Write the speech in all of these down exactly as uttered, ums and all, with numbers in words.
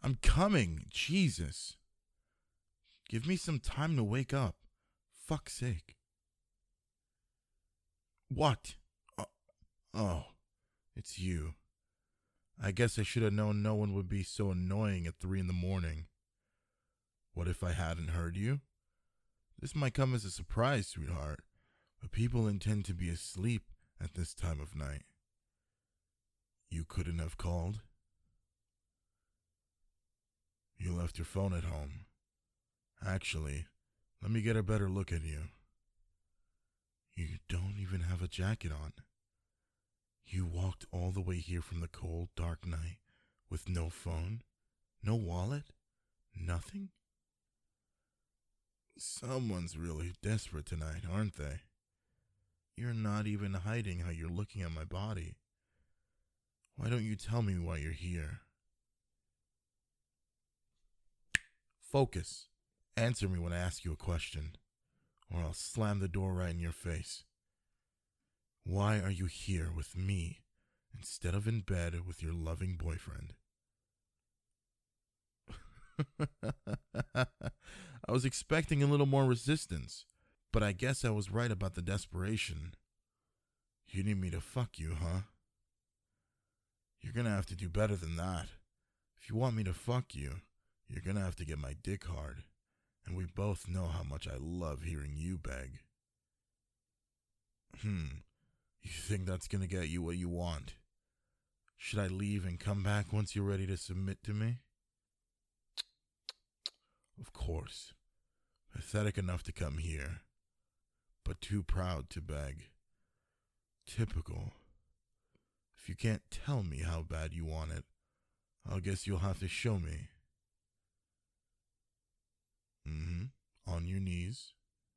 I'm coming. Jesus. Give me some time to wake up. Fuck's sake. What? Oh, oh, it's you. I guess I should have known no one would be so annoying at three in the morning. What if I hadn't heard you? This might come as a surprise, sweetheart, but people intend to be asleep at this time of night. You couldn't have called? You left your phone at home. Actually, let me get a better look at you. You don't even have a jacket on. You walked all the way here from the cold, dark night with no phone, no wallet, nothing? Someone's really desperate tonight, aren't they? You're not even hiding how you're looking at my body. Why don't you tell me why you're here? Focus. Answer me when I ask you a question, or I'll slam the door right in your face. Why are you here with me instead of in bed with your loving boyfriend? I was expecting a little more resistance, but I guess I was right about the desperation. You need me to fuck you, huh? You're gonna have to do better than that. If you want me to fuck you, you're gonna have to get my dick hard, and we both know how much I love hearing you beg. Hmm. You think that's gonna get you what you want? Should I leave and come back once you're ready to submit to me? Of course. Pathetic enough to come here, but too proud to beg. Typical. If you can't tell me how bad you want it, I'll guess you'll have to show me. Mm-hmm. On your knees.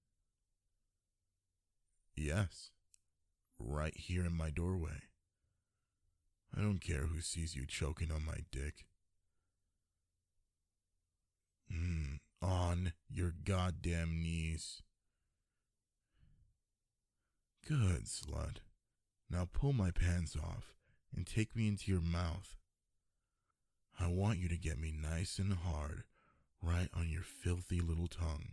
Yes. Right here in my doorway. I don't care who sees you choking on my dick. Hmm, on your goddamn knees. Good, slut. Now pull my pants off and take me into your mouth. I want you to get me nice and hard right on your filthy little tongue.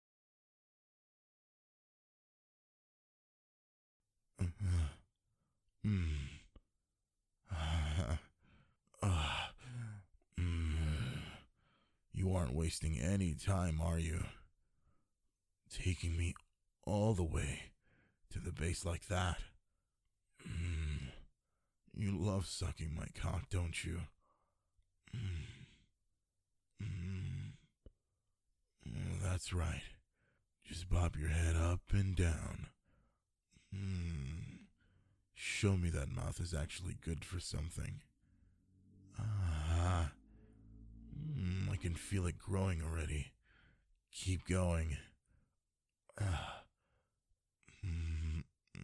Uh, mm. Uh, uh, mm. You aren't wasting any time, are you? Taking me all the way to the base like that. Mm. You love sucking my cock, don't you? Mm. Mm. Oh, that's right. Just bob your head up and down. Mm. Show me that mouth is actually good for something. Ah. Mm, I can feel it growing already. Keep going. Ah. Mm.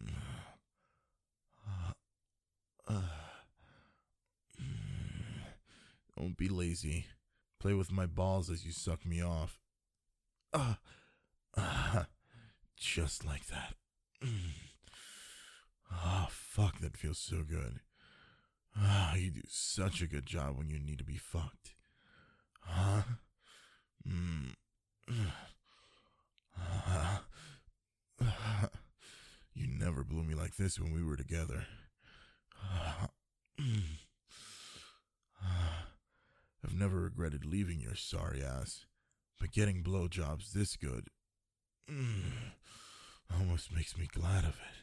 Ah. Ah. Mm. Don't be lazy. Play with my balls as you suck me off. Ah. Ah. Just like that. Mm. Ah, fuck, that feels so good. Ah, you do such a good job when you need to be fucked. Huh? Mm. Ah. Ah. You never blew me like this when we were together. Ah. Mm. Ah. I've never regretted leaving your sorry ass, but getting blowjobs this good mm, almost makes me glad of it.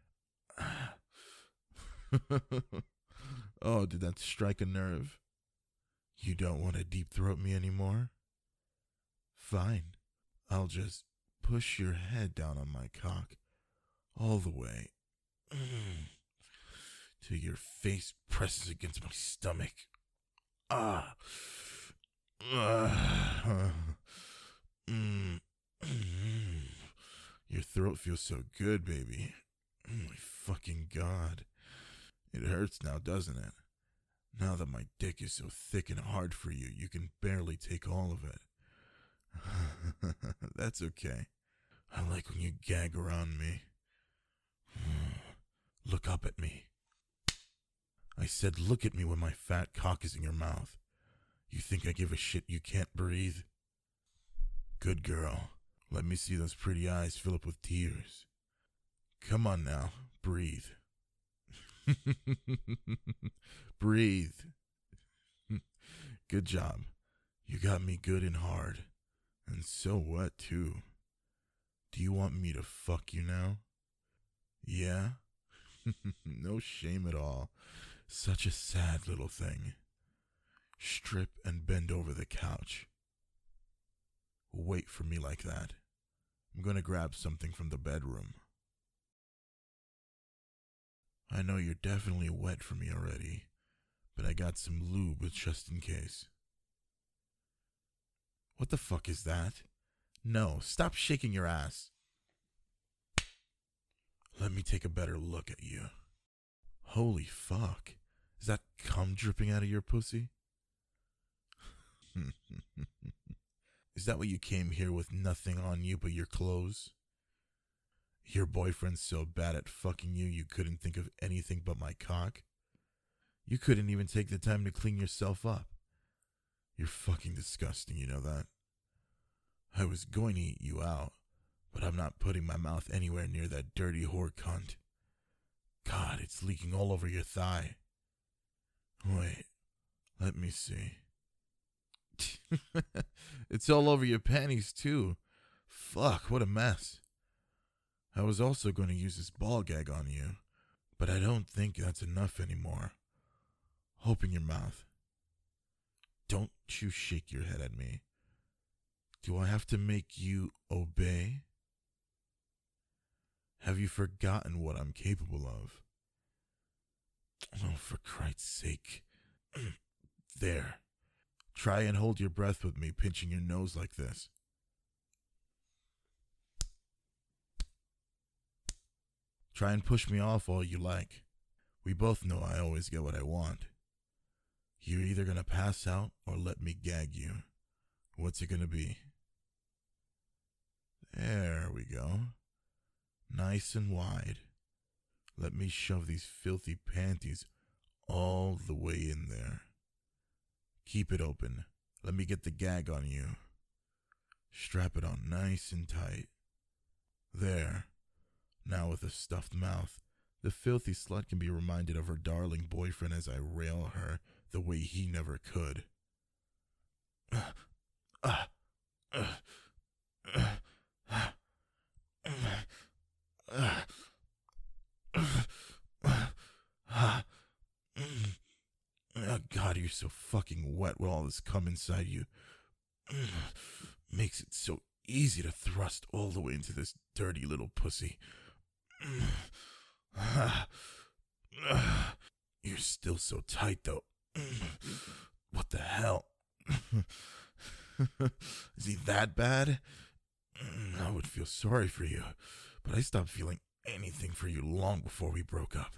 Oh, did that strike a nerve? You don't want to deep throat me anymore? Fine. I'll just push your head down on my cock all the way mm, till your face presses against my stomach. Ah. Ah. Mm. Mm. Your throat feels so good, baby. Oh my fucking God. It hurts now, doesn't it? Now that my dick is so thick and hard for you, you can barely take all of it. That's okay. I like when you gag around me. Look up at me. I said look at me when my fat cock is in your mouth. You think I give a shit you can't breathe? Good girl. Let me see those pretty eyes fill up with tears. Come on now, breathe. Breathe. Good job. You got me good and hard. And so what, too. Do you want me to fuck you now? Yeah? No shame at all. Such a sad little thing. Strip and bend over the couch. Wait for me like that. I'm gonna grab something from the bedroom. I know you're definitely wet for me already, but I got some lube just in case. What the fuck is that? No, stop shaking your ass. Let me take a better look at you. Holy fuck. Is that cum dripping out of your pussy? Is that what you came here with, nothing on you but your clothes? Your boyfriend's so bad at fucking you, you couldn't think of anything but my cock? You couldn't even take the time to clean yourself up. You're fucking disgusting, you know that? I was going to eat you out, but I'm not putting my mouth anywhere near that dirty whore cunt. God, it's leaking all over your thigh. Wait, let me see. It's all over your panties, too. Fuck, what a mess. I was also going to use this ball gag on you, but I don't think that's enough anymore. Open your mouth. Don't you shake your head at me. Do I have to make you obey? Have you forgotten what I'm capable of? Oh, for Christ's sake. There. Try and hold your breath with me, pinching your nose like this. Try and push me off all you like. We both know I always get what I want. You're either gonna pass out or let me gag you. What's it gonna be? There we go. Nice and wide. Let me shove these filthy panties all the way in there. Keep it open. Let me get the gag on you. Strap it on nice and tight. There. Now with a stuffed mouth, the filthy slut can be reminded of her darling boyfriend as I rail her the way he never could. Uh, uh, uh, uh, uh, uh, uh, uh, Oh God, you're so fucking wet with all this cum inside you. Makes it so easy to thrust all the way into this dirty little pussy. You're still so tight, though. What the hell? Is he that bad? I would feel sorry for you, but I stopped feeling anything for you long before we broke up.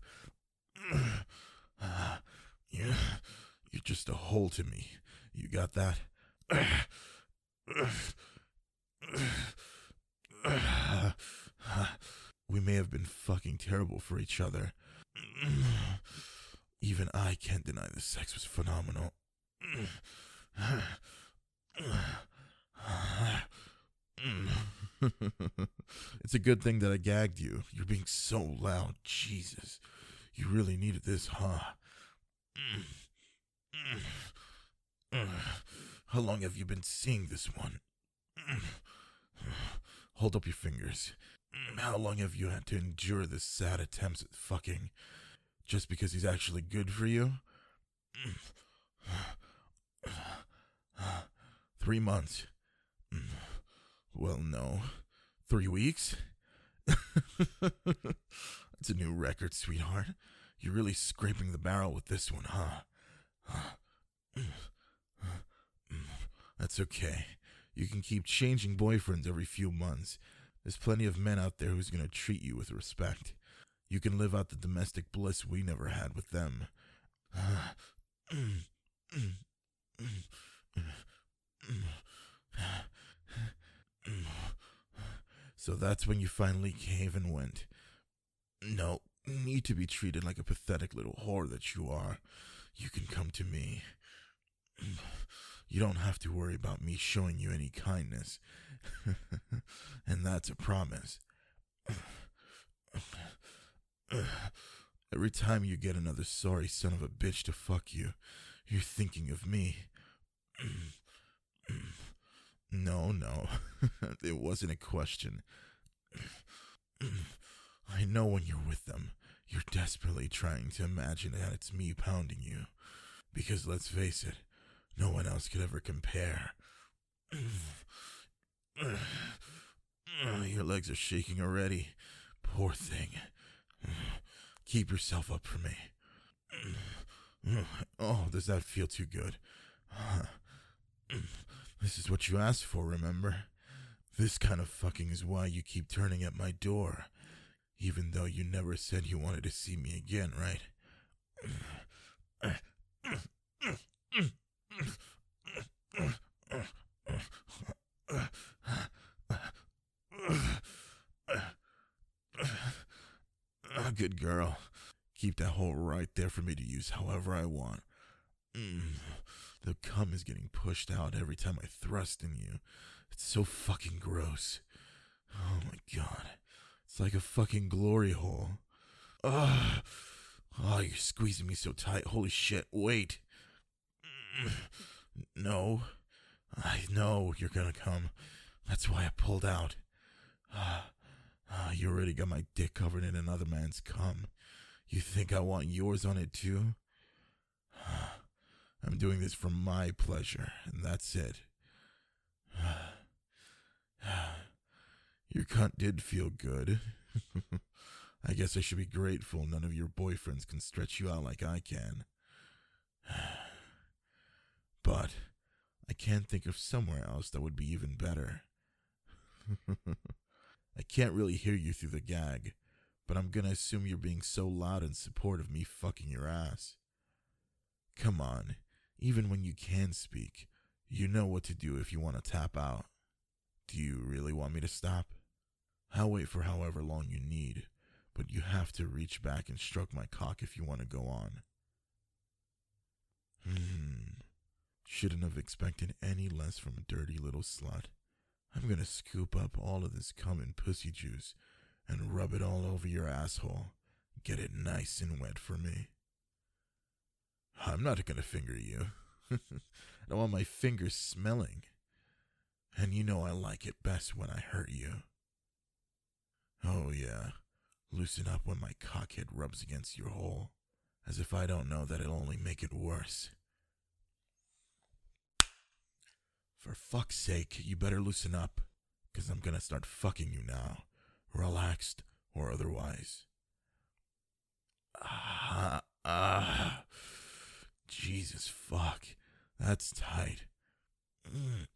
You're, you're just a hole to me. You got that? We may have been fucking terrible for each other. Even I can't deny the sex was phenomenal. It's a good thing that I gagged you. You're being so loud. Jesus. You really needed this, huh? How long have you been seeing this one? Hold up your fingers. How long have you had to endure this sad attempts at fucking just because he's actually good for you? Three months. Well, no. Three weeks? That's a new record, sweetheart. You're really scraping the barrel with this one, huh? That's okay. You can keep changing boyfriends every few months. There's plenty of men out there who's gonna treat you with respect. You can live out the domestic bliss we never had with them. So that's when you finally cave and went. No need to be treated like a pathetic little whore that you are. You can come to me. You don't have to worry about me showing you any kindness. And that's a promise. Every time you get another sorry son of a bitch to fuck you, you're thinking of me. No, no. It wasn't a question. I know when you're with them, you're desperately trying to imagine that it's me pounding you. Because let's face it, no one else could ever compare. Your legs are shaking already. Poor thing. Keep yourself up for me. Oh, does that feel too good? This is what you asked for, remember? This kind of fucking is why you keep turning at my door. Even though you never said you wanted to see me again, right? Good girl. Keep that hole right there for me to use however I want. Mm. The cum is getting pushed out every time I thrust in you. It's so fucking gross. Oh my god. It's like a fucking glory hole. Ugh. Oh, you're squeezing me so tight. Holy shit, wait. No. I know you're gonna come. That's why I pulled out. Ah, uh, you already got my dick covered in another man's cum. You think I want yours on it too? I'm doing this for my pleasure, and that's it. Your cunt did feel good. I guess I should be grateful none of your boyfriends can stretch you out like I can. But I can't think of somewhere else that would be even better. I can't really hear you through the gag, but I'm gonna assume you're being so loud in support of me fucking your ass. Come on, even when you can speak, you know what to do if you want to tap out. Do you really want me to stop? I'll wait for however long you need, but you have to reach back and stroke my cock if you want to go on. Hmm. Shouldn't have expected any less from a dirty little slut. I'm gonna scoop up all of this cum and pussy juice and rub it all over your asshole. Get it nice and wet for me. I'm not gonna finger you. I don't want my fingers smelling. And you know I like it best when I hurt you. Oh yeah, loosen up when my cockhead rubs against your hole. As if I don't know that it'll only make it worse. For fuck's sake, you better loosen up, because I'm gonna start fucking you now, relaxed or otherwise. Ah, ah, Jesus fuck, that's tight. Mm.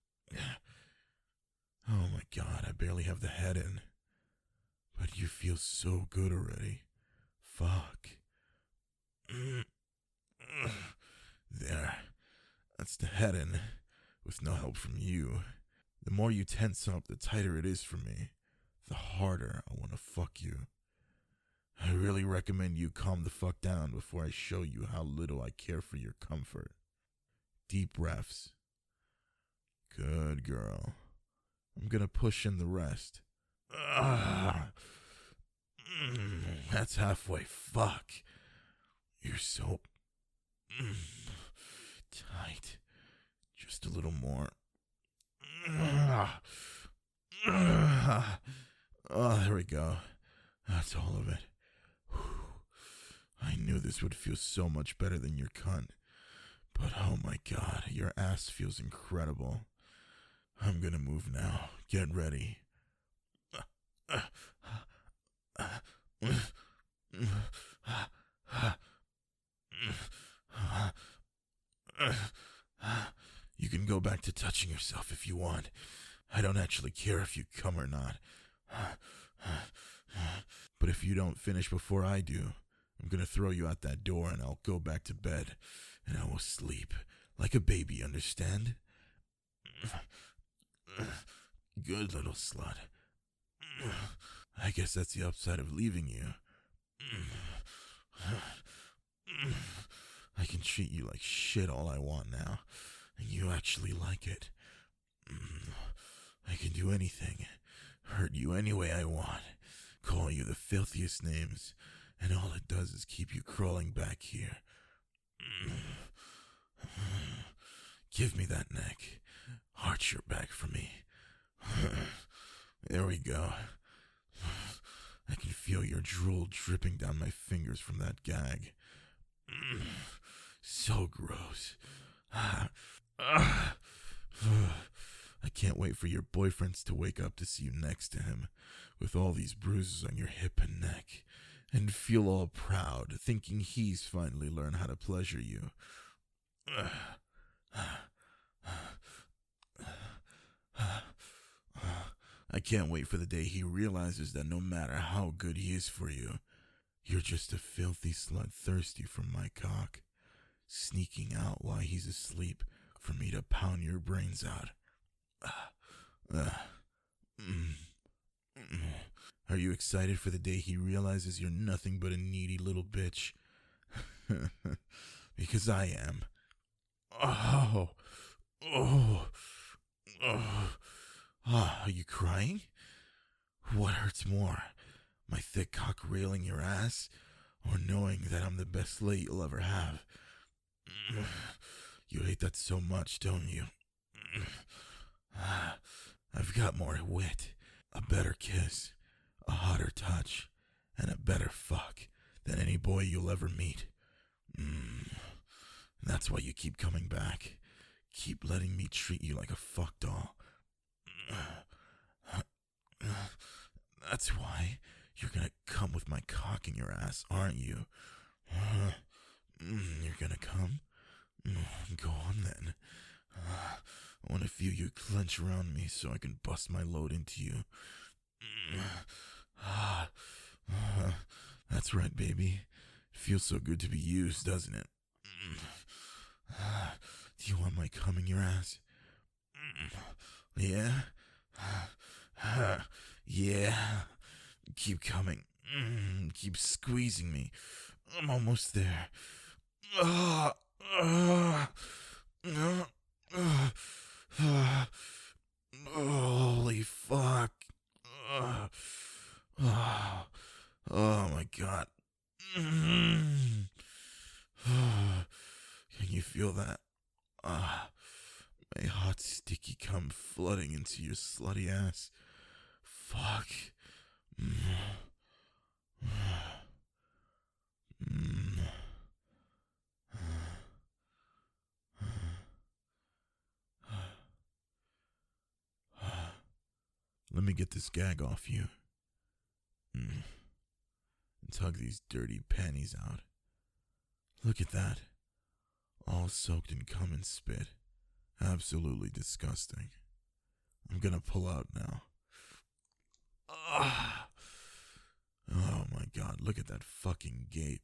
Oh my god, I barely have the head in. But you feel so good already. Fuck. Mm. There, that's the head in. With no help from you. The more you tense up, the tighter it is for me. The harder I want to fuck you. I really recommend you calm the fuck down before I show you how little I care for your comfort. Deep breaths. Good girl. I'm gonna push in the rest. Ah. Mm, that's halfway. Fuck. You're so mm, tight. Just a little more. Oh, there we go. That's all of it. I knew this would feel so much better than your cunt. But oh my god, your ass feels incredible. I'm gonna move now. Get ready. You can go back to touching yourself if you want. I don't actually care if you come or not. But if you don't finish before I do, I'm gonna throw you out that door and I'll go back to bed. And I will sleep like a baby, understand? Good little slut. I guess that's the upside of leaving you. I can treat you like shit all I want now, and you actually like it. I can do anything, hurt you any way I want, call you the filthiest names, and all it does is keep you crawling back here. Give me that neck. Arch your back for me. There we go. I can feel your drool dripping down my fingers from that gag. So gross. I can't wait for your boyfriends to wake up to see you next to him, with all these bruises on your hip and neck, and feel all proud, thinking he's finally learned how to pleasure you. I can't wait for the day he realizes that no matter how good he is for you, you're just a filthy slut thirsty for my cock, sneaking out while he's asleep for me to pound your brains out. Are you excited for the day he realizes you're nothing but a needy little bitch? Because I am. Oh, oh, oh. Ah, are you crying? What hurts more, my thick cock railing your ass, or knowing that I'm the best lay you'll ever have? You hate that so much, don't you? I've got more wit, a better kiss, a hotter touch, and a better fuck than any boy you'll ever meet. Mm. That's why you keep coming back. Keep letting me treat you like a fuck doll. That's why you're gonna come with my cock in your ass, aren't you? You're gonna come? Go on then. I want to feel you clench around me so I can bust my load into you. That's right, baby. It feels so good to be used, doesn't it? Do you want my cum in your ass? Yeah? Yeah. Keep coming. Keep squeezing me. I'm almost there. Uh, uh, uh, uh, uh, holy fuck. Uh, uh, oh my god. Can you feel that? Ah, uh, my hot sticky cum flooding into your slutty ass. Fuck. Mm. Mm. Let me get this gag off you. Mm. And tug these dirty panties out. Look at that. All soaked in cum and spit. Absolutely disgusting. I'm gonna pull out now. Ah. Oh my god, look at that fucking gape.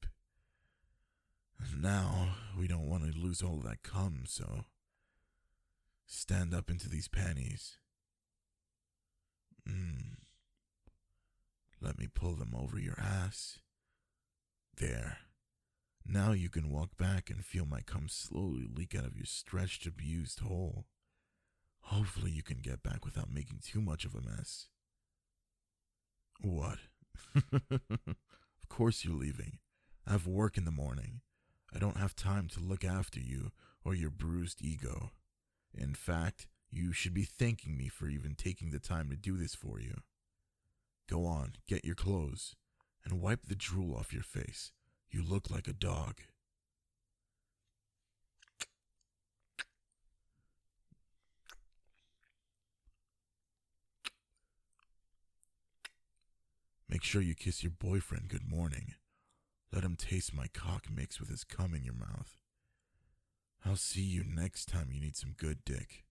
Now, we don't want to lose all of that cum, so stand up into these panties. Mm. Let me pull them over your ass. There. Now you can walk back and feel my cum slowly leak out of your stretched, abused hole. Hopefully you can get back without making too much of a mess. What? Of course you're leaving. I have work in the morning. I don't have time to look after you or your bruised ego. In fact, you should be thanking me for even taking the time to do this for you. Go on, get your clothes, and wipe the drool off your face. You look like a dog. Make sure you kiss your boyfriend good morning. Let him taste my cock mix with his cum in your mouth. I'll see you next time you need some good dick.